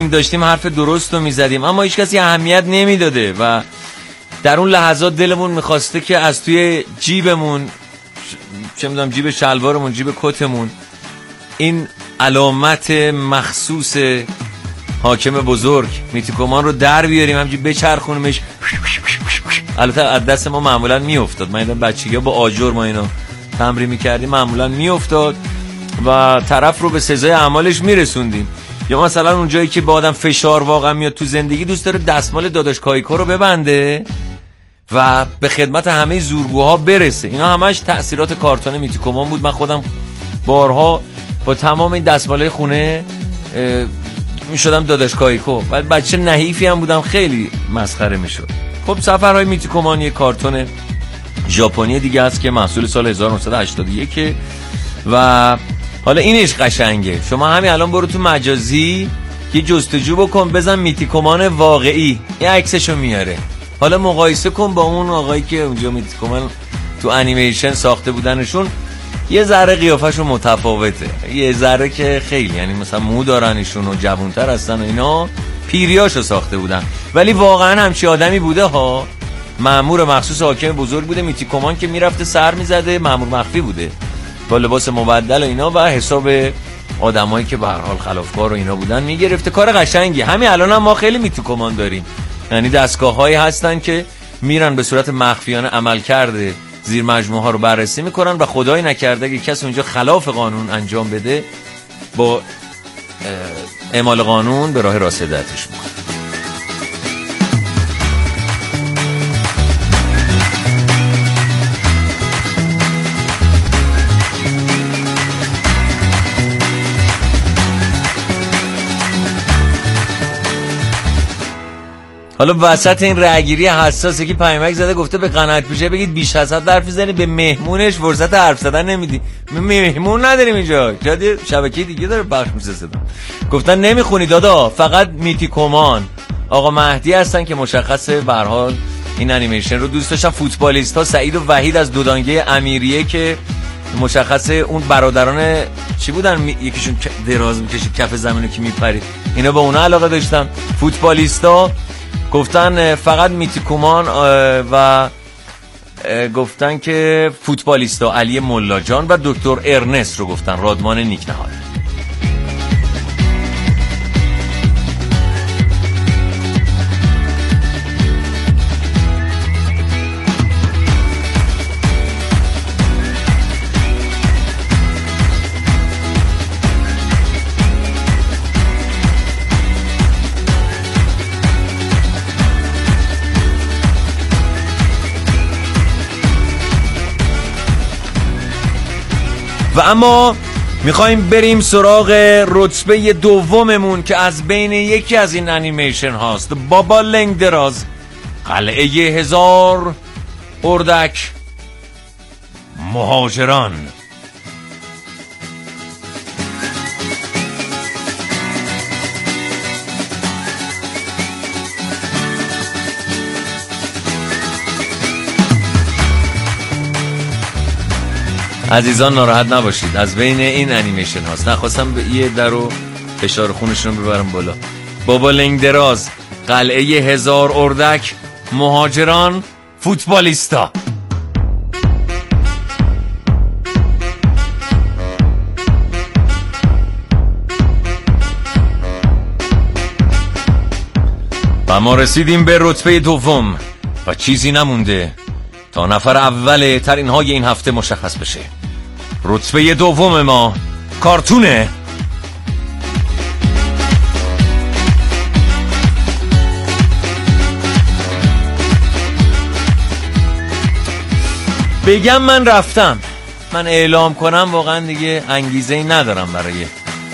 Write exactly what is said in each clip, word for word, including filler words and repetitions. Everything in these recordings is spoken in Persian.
داشتیم حرف درست رو میزدیم، اما هیچ کسی اهمیت نمیداده و در اون لحظات دلمون میخواسته که از توی جیبمون، چه میدونم جیب شلوارمون، جیب کتمون، این علامت مخصوص حاکم بزرگ میتیکومان رو در بیاریم، همچنین بچرخونیمش. البته از دست ما معمولا میافتاد، من این بچگی‌ها با آجر ما اینو تمرین میکردیم، معمولا میافتاد و طرف رو به سزای اعمالش میرسوندیم. یا مثلا اون جایی که با آدم فشار واقعا میاد تو زندگی، دوست داره دستمال داداش کایکو رو ببنده و به خدمت همه زورگوها برسه. اینا همش تأثیرات کارتون میتیکومان بود. من خودم بارها با تمام این دستمالای خونه میشدم داداش کایکو، ولی بچه نحیفی هم بودم، خیلی مسخره میشد. خب سفرهای میتیکومان یه کارتون ژاپنی دیگه است که محصول سال هزار و نهصد و هشتاد و یک و حالا اینش قشنگه. شما همین الان برو تو مجازی یه جستجو بکن، بزن میتیکومان واقعی، یه عکسشو میاره. حالا مقایسه کن با اون آقایی که اونجا میتیکومان تو انیمیشن ساخته بودنشون، یه ذره قیافه‌شون متفاوته، یه ذره که خیلی، یعنی مثلا مو دارن ایشون و جوان‌تر هستن و اینا، پیریاشو ساخته بودن، ولی واقعا همچی آدمی بوده ها. مأمور مخصوص حاکم بزرگ بوده. میتیکومان که میرفته سر میزده، مأمور مخفی بوده با لباس مبدل و اینا، و حساب آدمایی که به هر حال خلافکار و اینا بودن میگرفته. کار قشنگی. همین الان هم ما خیلی میتیکومان داریم، یعنی دستگاه‌هایی هستن که میرن به صورت مخفیانه عمل کرده زیر مجموعه ها رو بررسی میکنن و خدایی نکرده که کسی اونجا خلاف قانون انجام بده، با اعمال قانون به راه راسدتش میکنن. حالا وسط این رأیگیری حساسه که پیامک زده گفته به قنات پیشه بگید بیش از حد حرف میزنی، به مهمونش فرصت حرف زدن نمیدی. مهمون نداریم اینجا، جدی شبکه دیگه داره پخش میشه صدا. گفتن نمیخونی دادا، فقط میتیکومان. آقا مهدی هستن که مشخصه به هر حال این انیمیشن رو دوست داشتن. فوتبالیستا سعید و وحید از دودانگه امیریه که مشخصه اون برادران چی بودن، یکیشون دراز میکشید کف زمینو که میپرید، اینا به اون علاقه داشتن. فوتبالیستا گفتن فقط میتیکومان و گفتن که فوتبالیستا علی ملاجان و دکتر ارنست رو گفتن رادمان نیکنهاد. و اما میخوایم بریم سراغ رتبه دوممون که از بین یکی از این انیمیشن هاست. بابا لنگ دراز، قلعه هزار اردک، مهاجران. عزیزان ناراحت نباشید، از بین این انیمیشن هاست. نخواستم به یه در رو فشار خونشون ببرم بالا. بابا لنگ دراز، قلعه هزار اردک، مهاجران، فوتبالیستا. و ما رسیدیم به رتبه دوم و چیزی نمونده تا نفر اول ترین های این هفته مشخص بشه. رتبه دوم ما کارتونه. بگم من رفتم، من اعلام کنم واقعا دیگه انگیزه ای ندارم برای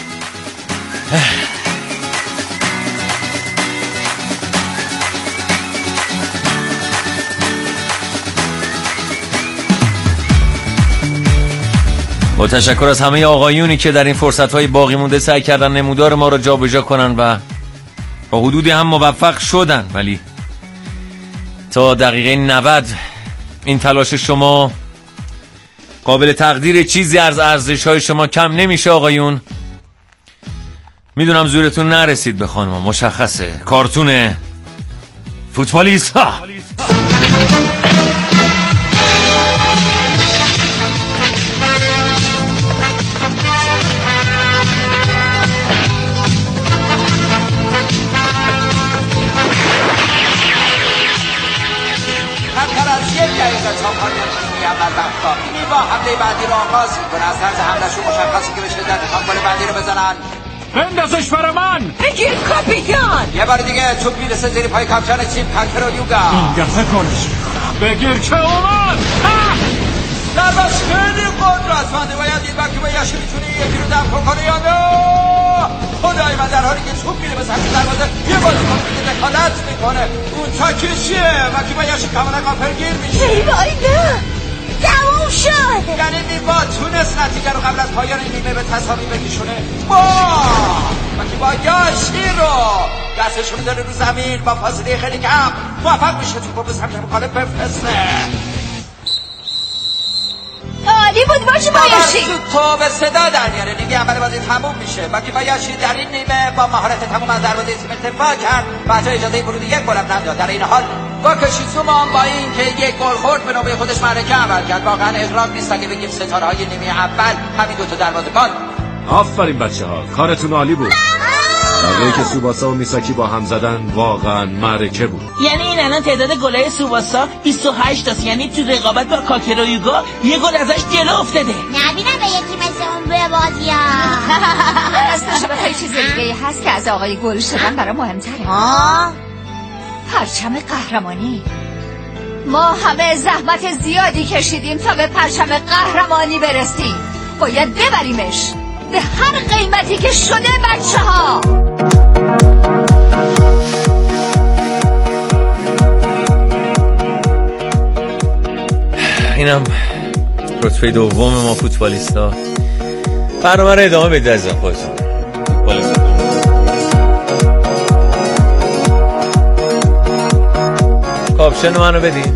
با تشکر از همه آقایونی که در این فرصت‌های باقی مونده سعی کردن نمودار ما رو جابجا کنن و با حدودی هم موفق شدن، ولی تا دقیقه نود این تلاش شما قابل تقدیر، چیزی از ارزش‌های شما کم نمیشه آقایون. میدونم زورتون نرسید به خانم، مشخصه. کارتون فوتبالیست ها. با حمله بعدی رو آغاز میکنه. از طرز حملهشون مشخصی که به شدت میخوان گل بعدی رو بزنن. بندازش برا من. بگیر کاپیتان. یه بار دیگه توپ میرسه زیر پای کاپیتان تیم پنتر و یوگا. این دفعه کنش بگیر که اومد. درباش خیلی قدرتمنده. باید این وقتی باید یاشی میتونه یکی رو دفع کنه یا نه. خدای من در حالی که توپ میره به سمت دروازه یه بازیکن که دخالت میکنه. اون تاکی چیه؟ وقتی باید یاشی کاملا غافلگیر میشه. ای وای نه. تموم شد. یعنی نیما تونست نتیجه رو قبل از پایان نیمه به تساوی بکشونه. با وقتی با یاشی رو دستش میذاره رو زمین با فاصله خیلی کم موفق میشه توپ به سمت مخالف بفرسته. عالی بود باشه با یاشی. تو به صدا در میاره. نیمه اول بازی تموم میشه. وقتی با یاشی در این نیمه با مهارت تمام از دروازه تیم دفاع کرد و حتی اجازه ورود یک گل هم نداد. در این حال با کشیزوما با این که یک گل خورد به نوبه خودش معرکه عمل کرد. واقعا اغراق نیست اگه بگیم ستاره های نیمه اول همین دو تا دروازه‌بان. آفرین بچه‌ها، کارتون عالی بود. موقعی که سوباسا و میساکی با هم زدن واقعا معرکه بود. یعنی این الان تعداد گلای سوباسا بیست و هشت است. یعنی تو رقابت با کاکرو یوگا یه گل ازش جلو افتاده. نبینم به یکی مثل اون به بازیا. راستش بخوای چیز دیگه هست که از آقای گل شدن برای مهمتره. آه پرچم قهرمانی. ما همه زحمت زیادی کشیدیم تا به پرچم قهرمانی برسیم. باید ببریمش به هر قیمتی که شده بچه ها. اینم رتبه دوم ما فوتبالیستا. برنامه رو ادامه بدید از خودتون. فوتبالیستا کاپشن منو بدید.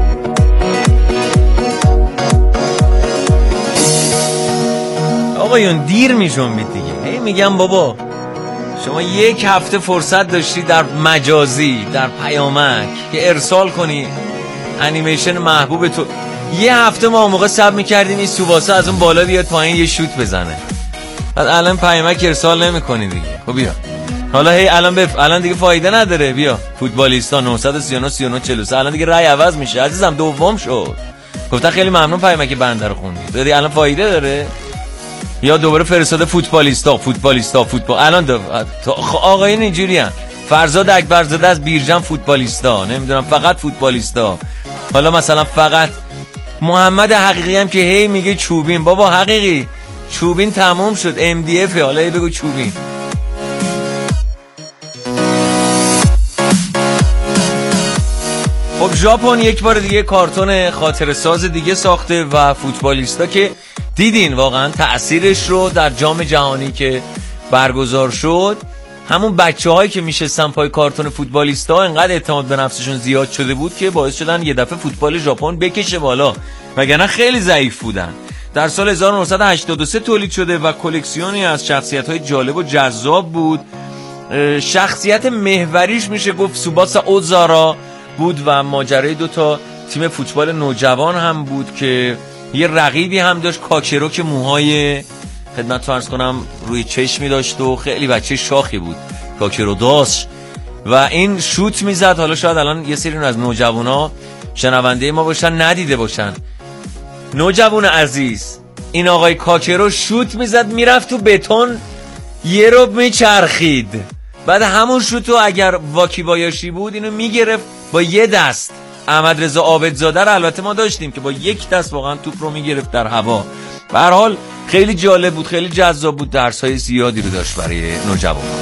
آقایون دیر میشونید دیگه. هی میگم بابا شما یک هفته فرصت داشتی در مجازی در پیامک که ارسال کنی انیمیشن محبوب تو. یه هفته ما اون موقع صبر میکردیم این سوباسا از اون بالا بیاد پایین یه شوت بزنه. بعد الان پیامک ارسال نمیکنی دیگه. خب بیا حالا هی الان بف... الان دیگه فایده نداره. بیا فوتبالیستا نه سه نه سی نه چهل و سه. الان دیگه رای عوض میشه عزیزم. دوم شد. گفتن خیلی ممنون پیامک بنده رو خوندی. دیگه الان فایده داره. یا دوباره فرستاده فوتبالیستا فوتبالیستا فوتبال. الان دو... آقایون اینجوریان. فرزاد اکبرزاده از بیرجن فوتبالیستا. نمیدونم فقط فوتبالیستا. حالا مثلا فقط محمد حقیقی هم که هی میگه چوبین. بابا حقیقی چوبین تموم شد. ام دی اف. حالا هی بگو چوبین. خب ژاپن یک بار دیگه کارتون خاطره ساز دیگه ساخته و فوتبالیستا که دیدین واقعا تأثیرش رو در جام جهانی که برگزار شد. همون بچه هایی که میشستن پای کارتون فوتبالیستا انقدر اعتماد به نفسشون زیاد شده بود که باعث شدن یه دفعه فوتبال ژاپن بکشه بالا، وگرنه خیلی ضعیف بودن. در سال هزار و نهصد و هشتاد و سه تولید شده و کلکسیونی از شخصیت‌های جالب و جذاب بود. شخصیت محوریش میشه گفت سوباسا اوزارا بود و ماجرای دو تا تیم فوتبال نوجوان هم بود که یه رقیبی هم داشت، کاکرو، که موهای خدمت تو عرض کنم روی چشمی داشت و خیلی بچه شاخی بود کاکرو داشت و این شوت میزد. حالا شاید الان یه سری از نوجوانا شنونده ما باشن ندیده باشن. نوجوان عزیز، این آقای کاکرو شوت میزد میرفت تو بتون یه رو میچرخید، بعد همون شوتو اگر واکی بایاشی بود اینو میگرفت با یه دست. احمد رضا عابدزاده رو البته ما داشتیم که با یک دست واقعا توپ رو میگرفت در هوا. به هر حال خیلی جالب بود، خیلی جذاب بود، درس‌های زیادی رو داشت برای نوجوانان.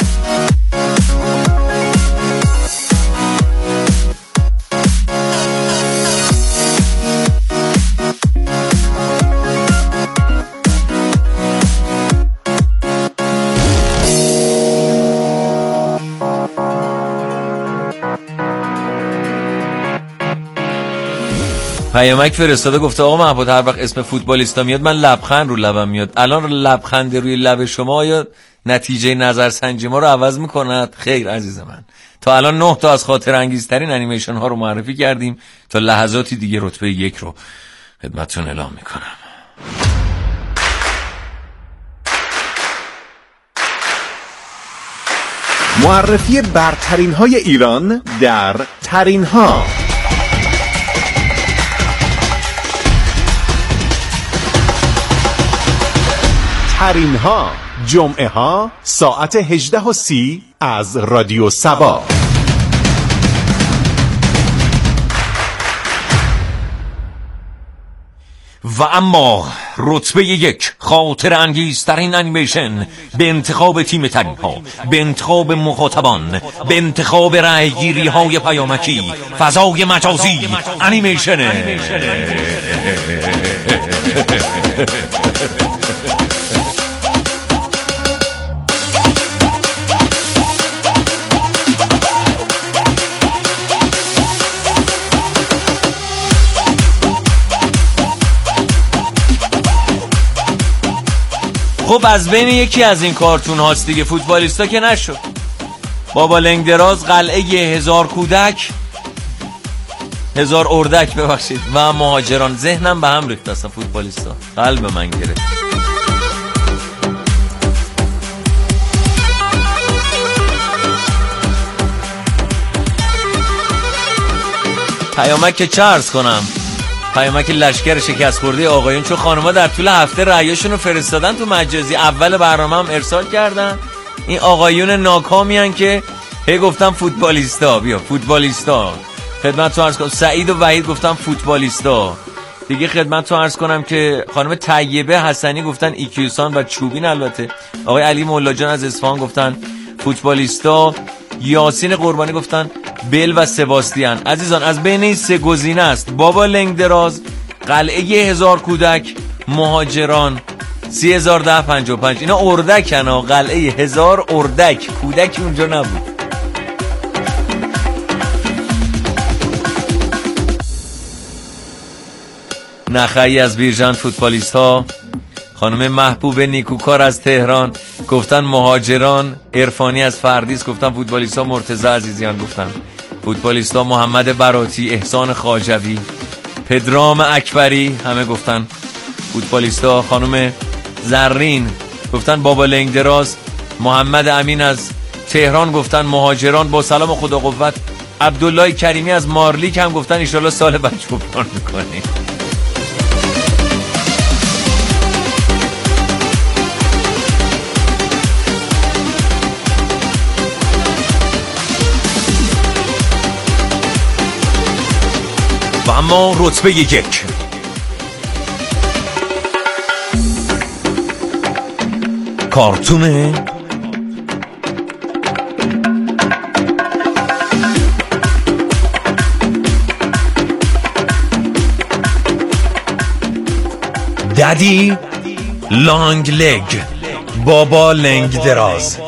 پیامک فرستاده گفته آقا محمود هر وقت اسم فوتبالیستا میاد من لبخند رو لبم میاد. الان لبخند روی لب شما آیا نتیجه نظرسنجی ما رو عوض میکند؟ خیر عزیز من، تا الان نه تا از خاطر انگیزترین انیمیشن ها رو معرفی کردیم، تا لحظاتی دیگه رتبه یک رو خدمتتون اعلام میکنم. معرفی برترین های ایران در ترین ها. ترین ها، جمعه ها ساعت هجده و سی از رادیو سبا. و اما رتبه یک، خاطر انگیزترین انیمیشن به انتخاب تیم ترین ها، به انتخاب مخاطبان، به انتخاب رای گیری های پیامکی، فضای مجازی، انیمیشن خب از بین یکی از این کارتون هاست دیگه، فوتبالیستا که نشد. بابا لنگ دراز، قلعه هزار کودک، هزار اردک ببخشید، و مهاجران. ذهنم به هم ریخت اصلا فوتبالیستا، قلب من گرفت. پیامک که چه عرض کنم، پیامک لشکر شکست خورده آقایون، چون خانوما در طول هفته رأیشون رو فرستادن تو مجازی، اول برنامه هم ارسال کردن. این آقایون ناکامیان که هی گفتم فوتبالیستا، بیا فوتبالیستا. خدمتتون عرض کنم سعید و وحید گفتم فوتبالیستا دیگه. خدمتتون عرض کنم که خانم طیبه حسنی گفتن ایکیوسان و چوبین. البته آقای علی مولاجان از اصفهان گفتن فوتبالیستا. یاسین قربانی گفتن بل و سباستیان. عزیزان از بین این سه گزینه است، بابا لنگ دراز، قلعه هزار کودک، مهاجران. سی هزار ده پنج و پنج اینا اردکن ها، قلعه هزار اردک، کودکی اونجا نبود. نخعی از بیرجان فوتبالیست ها. خانم محبوب نیکوکار از تهران گفتن مهاجران. عرفانی از فردیس گفتن فوتبالیستا. مرتضی عزیزیان گفتن فوتبالیستا. محمد براتی، احسان خواجوی، پدرام اکبری همه گفتن فوتبالیستا. خانم زرین گفتن بابا لنگ دراز. محمد امین از تهران گفتن مهاجران. با سلام و خدا قوت. عبدالله کریمی از مارلیک هم گفتن ان شاءالله سال بعد جبران میکنیم. و اما رتبه یک، کارتون دادی لانگ لگ، بابا لنگ دراز.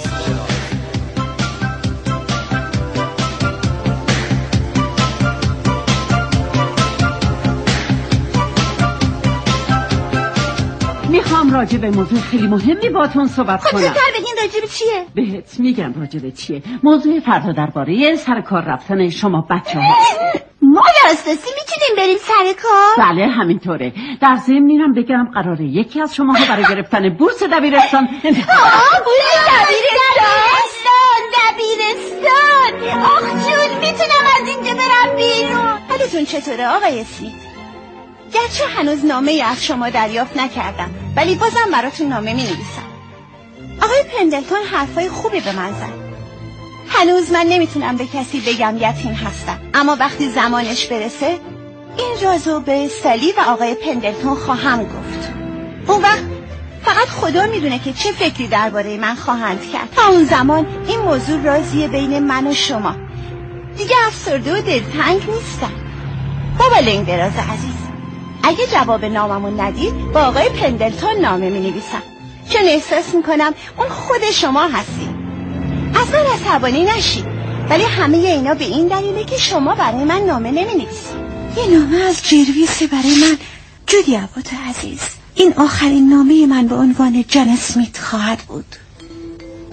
میخوام راجع به موضوع خیلی مهمی باهاتون صحبت کنم. خب زودتر بگین راجع به چیه؟ بهت میگم راجع به چیه. موضوع فردا درباره سر کار رفتن شما بچه‌ها. ما درستی میتونیم بریم سر کار؟ بله همینطوره. در ضمن اینم بگم قراره یکی از شماها برای گرفتن بورس دبیرستان انتخاب آه بورس دبیرستان دبیرستان. آخ جون میتونم از اینجا برم بیرون. حالتون چطوره آقای اسمیت؟ گرچه هنوز نامه از شما دریافت نکردم ولی بازم براتون نامه می نویسم. آقای پندلتون حرفای خوبی به من زد. هنوز من نمیتونم به کسی بگم یتیم هستم، اما وقتی زمانش برسه این رازو به سالی و آقای پندلتون خواهم گفت. اون وقت فقط خدا میدونه که چه فکری درباره من خواهند کرد. تا اون زمان این موضوع رازیه بین من و شما. دیگه افسرده و دلتنگ نیستم. بابا لنگ دراز عزیز، اگه جواب ناممون ندید با آقای پندلتون نامه می نویسم، چون احساس میکنم اون خود شما هستی. اصلا عصبانی نشید، ولی همه اینا به این دلیله که شما برای من نامه نمی نویسید. یه نامه از جرویس برای من. جودی عبات عزیز، این آخرین نامه من به عنوان جان اسمیت خواهد بود.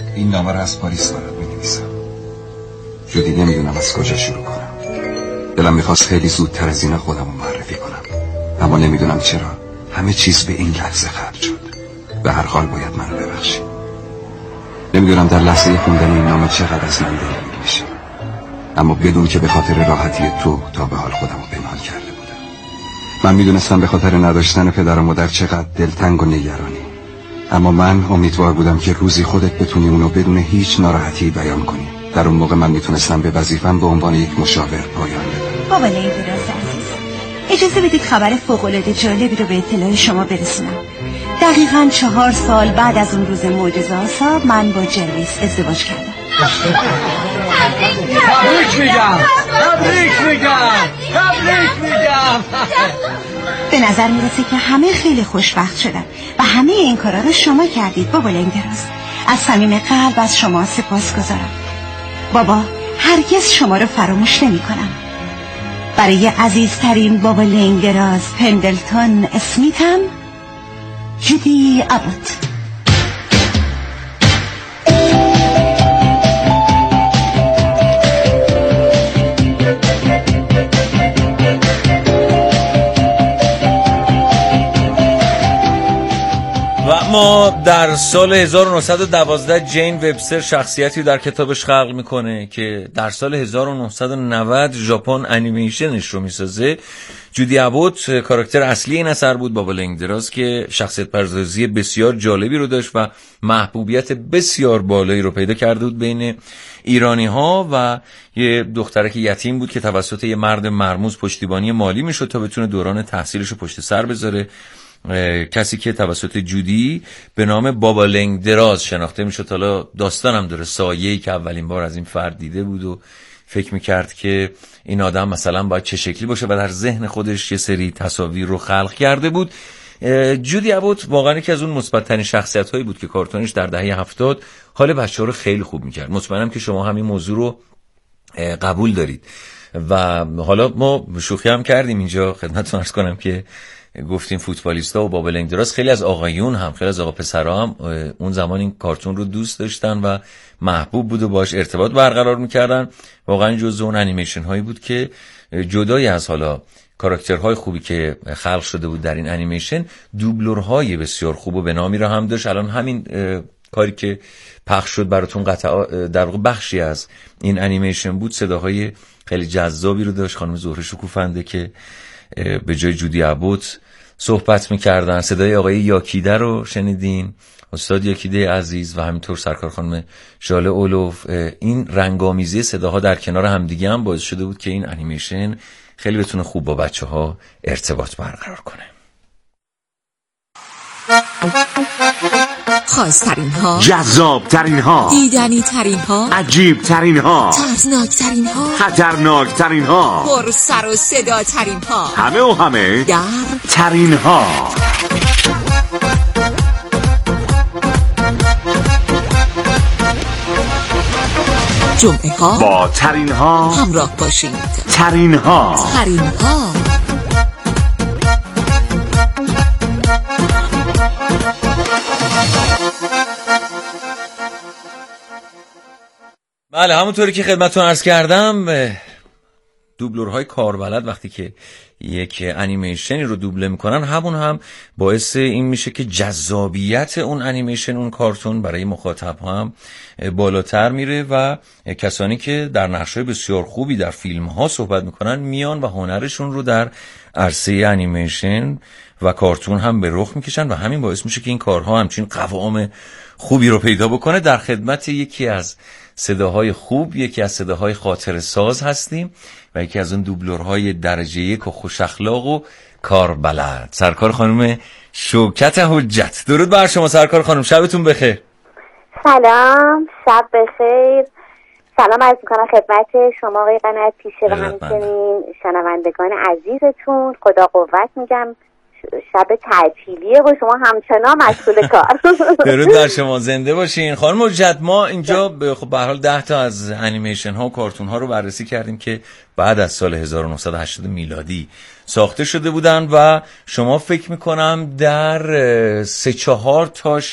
این نامه رو از پاریس برات می‌نویسم. جدی نمیدونم از کجا شروع کنم. دلم میخواست خیلی زودتر از این خودم رو معرفی کنم، اما نمیدونم چرا همه چیز به این لحظه ختم شد. به هر حال باید منو ببخشید. نمیدونم در لحظه خوندن این نامه چقدر از من دلگیر میشه، اما بدون که به خاطر راحتی تو تا به حال خودم رو پنهان کرده بودم. من میدونستم به خاطر نداشتن پدر و مادر چقدر دلتنگ و نگرانی، اما من امیدوار بودم که روزی خودت بتونی اونو بدون هیچ ناراحتی بیان کنی. در اون موقع من میتونستم به وظیفم به عنوان یک مشاور پایان بدم. بابا لیندراز عزیز، اجازه بدید خبر فوق‌العاده جالبی رو به اطلاع شما برسونم. دقیقاً چهار سال بعد از اون روز معجزه آسا من با جرویس ازدواج کردم. تبریک میگم تبریک میگم تبریک میگم. به نظر میرسه که همه خیلی خوشبخت شدن و همه این کارا رو شما کردید بابا لیندراز. از صمیم قلب از شما سپاسگزارم بابا. هرگز شما رو فراموش نمی کنم. برای عزیزترین بابا لیندراز پندلتون اسمیتم، جودی ابوت. و ما در سال هزار و نهصد و دوازده جین وبستر شخصیتی در کتابش خلق میکنه که در سال هزار و نهصد و نود ژاپن انیمیشنش رو میسازه. جودی ابوت کاراکتر اصلی این اثر بود، بابا لیندراز، که شخصیت پردازی بسیار جالبی رو داشت و محبوبیت بسیار بالایی رو پیدا کرده بود بین ایرانی ها و یه دخترک یتیم بود که توسط یه مرد مرموز پشتیبانی مالی میشد تا بتونه دوران تحصیلش رو پشت سر بذاره. کسی که توسط جودی به نام بابا لیندراز شناخته میشد. حالا داستانم داره، سایه‌ای که اولین بار از این فرد دیده بود و فکر میکرد که این آدم مثلا باید چه شکلی باشه و در ذهن خودش یه سری تصاویر رو خلق کرده بود. جودی ابوت واقعا یکی از اون مثبت‌ترین شخصیت‌هایی بود که کارتونش در دهه هفتاد حال بچه‌ها رو خیلی خوب میکرد. مطمئنم که شما همین موضوع رو قبول دارید و حالا ما شوخی هم کردیم اینجا خدمتتون عرض کنم که گفتیم فوتبالیستا و بابا لیندراز، خیلی از آقایون هم، خیلی از آقا پسرها هم اون زمان این کارتون رو دوست داشتن و محبوب بود و باش ارتباط برقرار میکردن. واقعا جزو اون انیمیشن هایی بود که جدای از حالا کاراکترهای خوبی که خلق شده بود در این انیمیشن، دوبلورهای بسیار خوب و بنامی را هم داشت. الان همین کاری که پخش شد براتون قطعا در واقع بخشی از این انیمیشن بود، صداهای خیلی جذابی رو داشت. خانم زهره شکوفنده که به جای جودی ابوت صحبت میکردن، صدای آقای یاکیده رو شنیدین، استاد یاکیده عزیز، و همینطور سرکار خانم ژاله اولوف. این رنگامیزی صداها در کنار همدیگه هم باعث شده بود که این انیمیشن خیلی بتونه خوب با بچه ها ارتباط برقرار کنه. خاص‌ترین ها، جذاب ترین ها، دیدنی ترین ها، عجیب ترین ها، ترسناک ترین ها، خطرناک ترین ها، پر سر و صدا ترین ها، همه و همه در ترین ها. جمعه ها با ترین ها همراه باشید. ترین ها ترین ها. بله، همونطوری که خدمتتون عرض کردم، دوبلورهای کاربلد وقتی که یک انیمیشنی رو دوبله میکنن، همون هم باعث این میشه که جذابیت اون انیمیشن، اون کارتون برای مخاطب هم بالاتر میره و کسانی که در نقشای بسیار خوبی در فیلم ها صحبت میکنن میان و هنرشون رو در عرصه انیمیشن و کارتون هم به رخ میکشن و همین باعث میشه که این کارها همچین قوام خوبی رو پیدا بکنه. در خدمت یکی از صداهای خوب، یکی از صداهای خاطر ساز هستیم و یکی از اون دوبلورهای درجه یک و خوش اخلاق و کاربلد، سرکار خانم شوکت حجت. درود بر شما سرکار خانم، شبتون بخیر. سلام، شب بخیر. سلام عرض میکنم خدمت شما آقای قنات پیشه و همچنین شنوندگان عزیزتون. خدا قوت میگم، شب تعطیلیه و شما همچنان مشغول کار. درود بر شما، زنده باشین خانم حجت. ما اینجا خب به هر حال ده تا از انیمیشن ها و کارتون ها رو بررسی کردیم که بعد از سال هزار و نهصد و هشتاد میلادی ساخته شده بودن و شما فکر میکنم در سه چهار تاش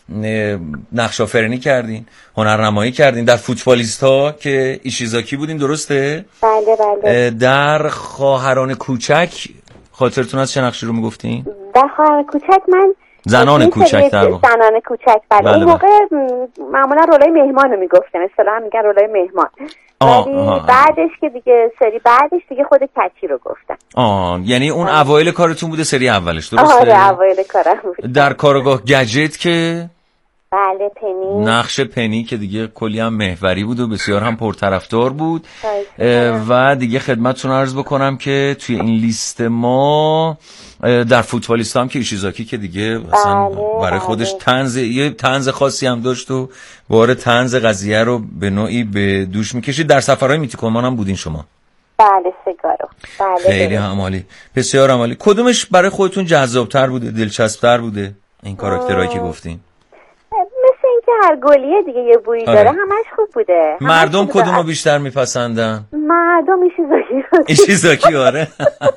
نقش آفرینی کردین، هنرنمایی کردین. در فوتبالیستا که ایشیزاکی بودین، درسته؟ بله بله. در خواهران کوچک خاطرتون از چه نقشی رو میگفتین؟ در خواهران کوچک من زنان کوچک در واقع. زنان کوچک بله. بله اون موقع معمولا رولای مهمان رو میگفتن، اصطلاحا میگن رولای مهمان. ولی بعدش که دیگه سری بعدش دیگه خود کچی رو گفتن. آه یعنی اون اوایل کارتون بوده، سری اولش، درسته؟ آره اوایل کارم بود. در کارگاه گجت که بله پنی، نقش پنی که دیگه کلی هم محوری بود و بسیار هم پرطرفدار بود. و دیگه خدمتتون عرض بکنم که توی این لیست ما در فوتبالیست هم که ایشیزاکی که دیگه اصلا بله، برای خودش طنز، یه طنز خاصی هم داشت و بار طنز قضیه رو به نوعی به دوش میکشید. در سفرهای میتیکومان هم بودین شما؟ بله سگارو. بله خیلی عالی، بسیار عالی. کدومش برای خودتون جذابتر بوده، دلچسبتر بوده این کاراکترهایی که گفتین؟ مثل اینکه هر گلیه دیگه یه بویی داره. همش خوب بوده. مردم کدومو بیشتر میپسندن؟ مردم ایشیزاکی رو. ایشیزاکی آره.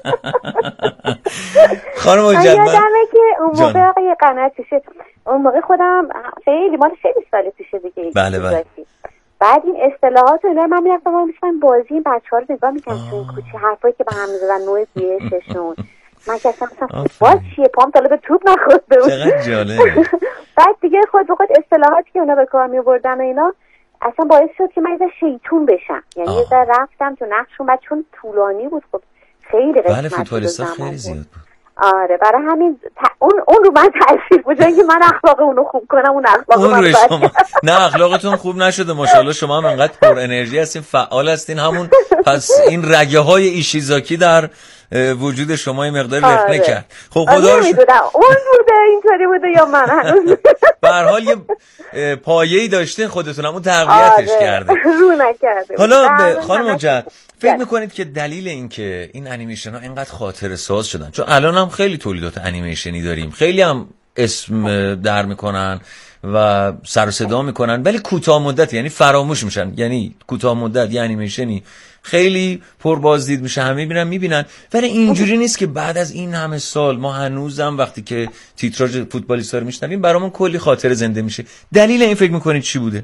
خانم حجت، من یادمه که اون موقع آقای قناتیشه، اون موقع خودم خیلی مال خیلی سال پیشه دیگه. بله بله. بعد این اصطلاحات رو من میرفتم من میشم بازی این بچه‌ها رو نگاه می‌کردم تو این کوچه، حرفایی که به هم می‌زدن، نوع بیششون. من که اصلا مثلا فوتبال چیه، پام تا به توپ نخورده بود. چقدر جالب. بعد دیگه خود به خود اصطلاحاتی که اونا به کار می‌بردن و اینا اصلا باعث شد که من یه شیطون بشم. یعنی یه ذره رفتم تو نقشون، بعد چون طولانی بود خب خیلی قسمت. بله فوتبالیستا خیلی زیاد بود. آره برای همین ت... اون اون رو من تاثیر بود که من اخلاق اونو خوب کنم، اون اخلاق اون من رو شما نه اخلاقتون خوب نشده ماشاءالله، شما هم انقدر پر انرژی هستین، فعال هستین، همون پس این رگه های ایشیزاکی در وجود شما این مقدار رخنه کرد. خب خدا رو نمیدونم اون بوده اینطوری بوده یا من هنوز به هر حال یه پایه‌ای داشتین خودتون، همون تقویتش آره. کرده رو نکرده. حالا خانم حجت فکر میکنید که دلیل این که این انیمیشن ها اینقدر خاطره ساز شدن، چون الان هم خیلی تولیدات انیمیشنی داریم، خیلی هم اسم در میکنن و سر و صدا میکنن ولی کوتاه مدت، یعنی فراموش میشن، یعنی کوتاه مدت یه انیمیشنی خیلی پر بازدید میشه، همه میبینن میبینن ولی اینجوری نیست که بعد از این همه سال ما هنوزم وقتی که تیتراژ فوتبالیستا رو میشنویم برامون کلی خاطره زنده میشه. دلیل این فکر میکنید چی بوده؟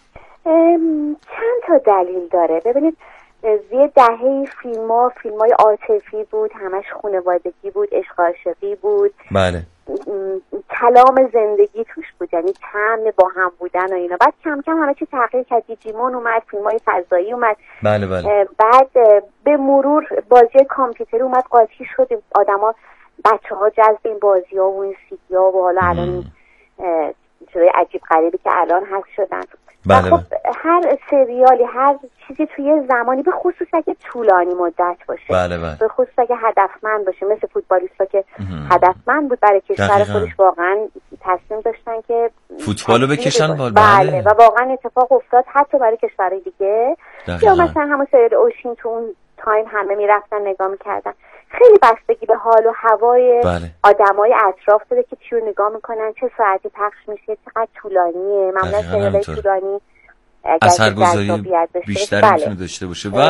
چند تا دلیل داره. ببینید یه دهه فیلم ها فیلم های عاطفی بود، همش خانوادگی بود، عشق عاشقی بود، بله کلام زندگی توش بود، یعنی طعم با هم بودن و اینا. بعد کم کم همه چی تغییر کرد، دیجیمون اومد، فیلم های فضایی اومد، بله بله. بعد به مرور بازی کامپیوتری اومد، قاطی شد، آدما بچه ها جذب این بازی ها و این سیدی ها و حالا الان چیزای عجیب غریبی که الان هست شدن. بله خب هر سریالی هر چیزی توی زمانی به خصوص اگه طولانی مدت باشه، بله بله. به خصوص اگه هدفمند باشه، مثل فوتبالیستا که هدفمند بود برای کشور خودش، واقعا تصمیم داشتن که فوتبالو بکشن بال. بله. بله و واقعا اتفاق افتاد حتی برای کشورهای دیگه. یا مثلا همون سریال اوشین تو اون تایم همه میرفتن نگاه میکردن. خیلی بستگی به حال و هوای بله. آدمای اطراف داره که چی رو نگاه میکنن، چه ساعتی پخش میشه، چقدر طولانیه. معمولا سریالای طولانی اثرگذاری بیشتری میتونه داشته باشه و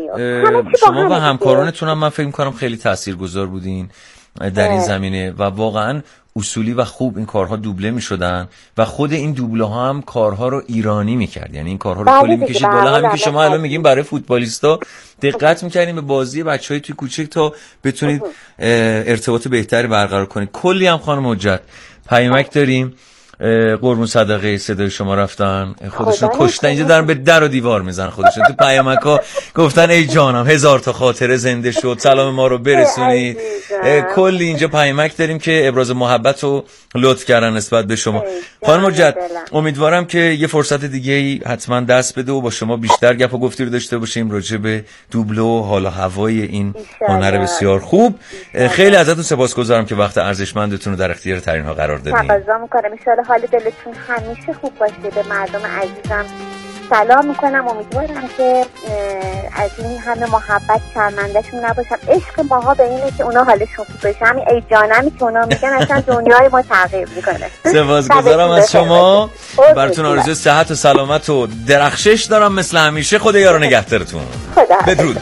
شما و همکارانتون هم من فکر میکنم خیلی تاثیرگذار بودین در این زمینه و واقعا اصولی و خوب این کارها دوبله میشدن و خود این دوبله ها هم کارها رو ایرانی میکرد، یعنی این کارها رو کلی میکشید بالا. همین که شما الان میگیم برای فوتبالیستا دقت میکردیم به بازی بچهای توی کوچک تا بتونید ارتباط بهتری برقرار کنید. کلی هم خانم حجت پیامک داریم، قربون صدقه صدای شما رفتن، خودشون کشتن، اینجا دارن به در و دیوار میزنن خودشون تو پیامک‌ها گفتن ای جانم هزار تا خاطره زنده شد، سلام ما رو برسونید. کلی اینجا پیامک داریم که ابراز محبت و لطف کردن نسبت به شما. خانم حجت امیدوارم که یه فرصت دیگه ای حتما دست بده و با شما بیشتر گپ و گفتی رو داشته باشیم راجع به دوبله و حال و هوای این هنر بسیار خوب. خیلی ازتون سپاسگزارم که وقت ارزشمندتون رو در اختیار ترین‌ها قرار دادین. تقاضا می‌کنم ان حال دلتون همیشه خوب باشه. به مردم عزیزم سلام میکنم، امیدوارم که از این همه محبت شرمنده‌شون نباشم. عشق ماها به اینه که اونا حالشون خوب بشه، همین ای جانمی که اونا میگن اصلا دنیای ما تغییر میکنه. سپاسگزارم از شما، براتون آرزوی صحت و سلامت و درخشش دارم مثل همیشه. خدا یار و نگهدارتون. خدا بدرود.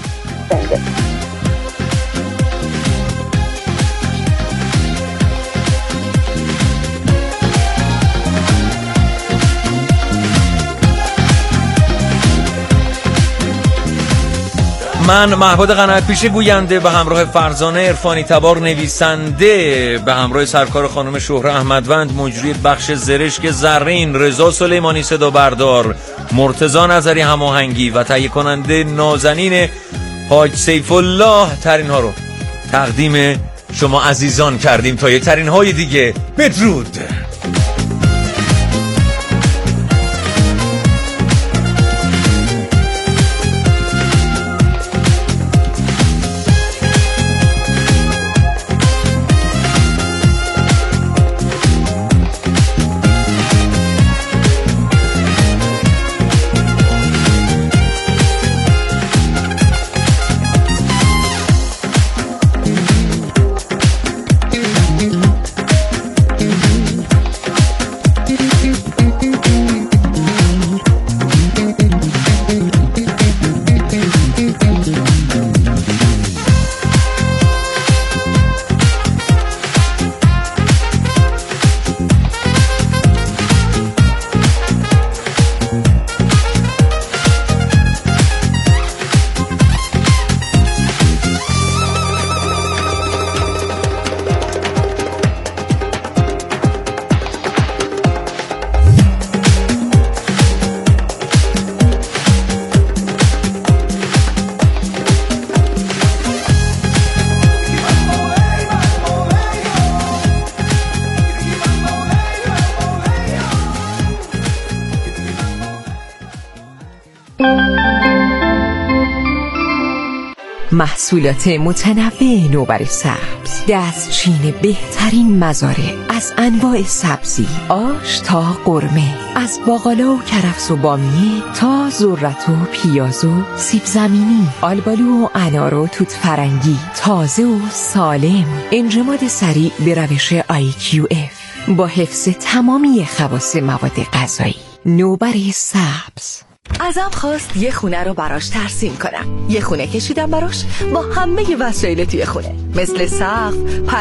من محمود قناعت پیشه گوینده به همراه فرزانه عرفانی تبار نویسنده، به همراه سرکار خانم شهره احمدوند مجری بخش زرشک زرین، رضا سلیمانی صدا بردار، مرتضی نظری هماهنگی و تهیه کننده نازنین حاج سیف الله ترین ها رو تقدیم شما عزیزان کردیم. تا یه ترین های دیگه، بدرود. محصولات متنوع نوبر سبز، دستچین بهترین مزارع از انواع سبزی، آش تا قرمه، از باقالا و کرفس و بامیه تا ذرت و پیاز و سیب زمینی، آلبالو و انار و توت فرنگی، تازه و سالم، انجماد سریع به روش آی کیو اف با حفظ تمامی خواص مواد غذایی. نوبر سبز. ازم خواست یه خونه رو براش ترسیم کنم. یه خونه کشیدم براش با همه وسایل توی خونه، مثل سقف،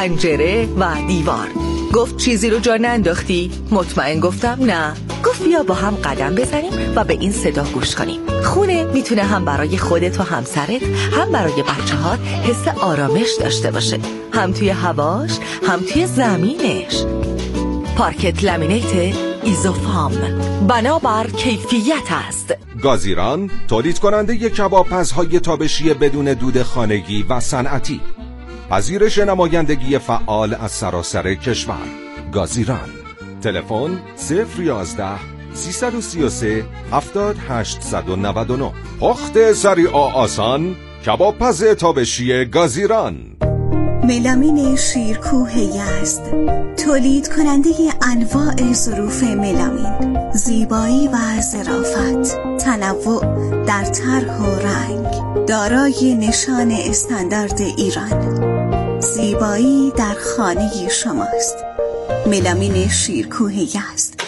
پنجره و دیوار. گفت چیزی رو جا ننداختی؟ مطمئن گفتم نه. گفت بیا با هم قدم بزنیم و به این صدا گوش کنیم. خونه میتونه هم برای خودت و همسرت، هم برای بچه‌هات حس آرامش داشته باشه، هم توی هواش، هم توی زمینش. پارکت لامینیت ایزوفام، بنابر کیفیت است. گازیران تولید کننده کبابپزهای تابشی بدون دود خانگی و صنعتی، پذیرش نمایندگی فعال از سراسر کشور. گازیران. تلفن صفر یازده سیصد و سی و سه هفتاد هشتصد و نود و نه. پخت سریع و آسان، کبابپز تابشی گازیران. ملامین شیرکوه یزد، تولید کننده انواع ظروف ملامین، زیبایی و ظرافت، تنوع در طرح و رنگ، دارای نشان استاندارد ایران. زیبایی در خانه شماست. ملامین شیرکوه یزد.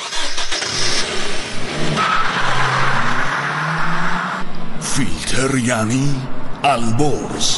فیلتر یعنی البرز.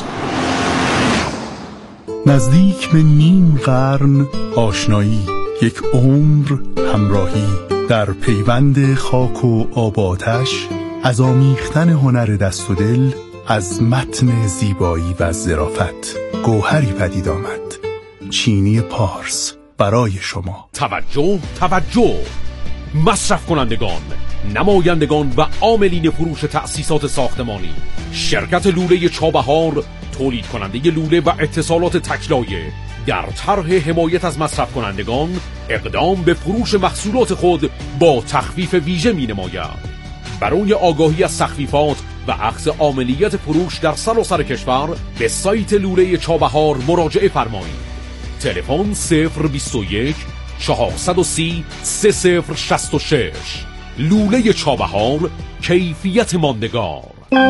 نزدیک به نیم قرن آشنایی، یک عمر همراهی، در پیوند خاک و آب و آتش، از آمیختن هنر دست و دل، از متن زیبایی و ظرافت گوهری پدید آمد. چینی پارس برای شما. توجه توجه مصرف کنندگان، نمایندگان و عاملین فروش تأسیسات ساختمانی، شرکت لوله چابهار تولید کننده لوله و اتصالات تکلایه در طرح حمایت از مصرف کنندگان اقدام به فروش محصولات خود با تخفیف ویژه می نماید. برای آگاهی از تخفیفات و اخذ عاملیت فروش در سراسر کشور به سایت لوله چابهار مراجعه فرمایید. تلفن صفر بیست و یک چهارصد و سی سه صفر شصت و شش. لوله چابهار، کیفیت ماندگار.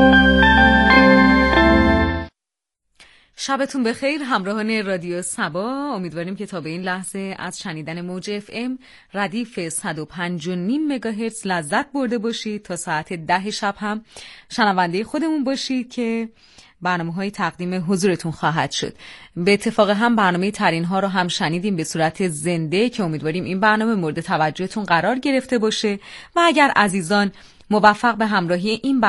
شبتون بخیر همراهان رادیو سبا. امیدواریم که تا به این لحظه از شنیدن موج اف ام ردیف صد و پنج و نیم مگاهرتز لذت برده باشید. تا ساعت ده شب هم شنونده خودمون باشید که برنامه‌های تقدیم حضورتون خواهد شد. به اتفاق هم برنامه ترین ها رو هم شنیدیم به صورت زنده که امیدواریم این برنامه مورد توجهتون قرار گرفته باشه و اگر عزیزان موفق به همراهی این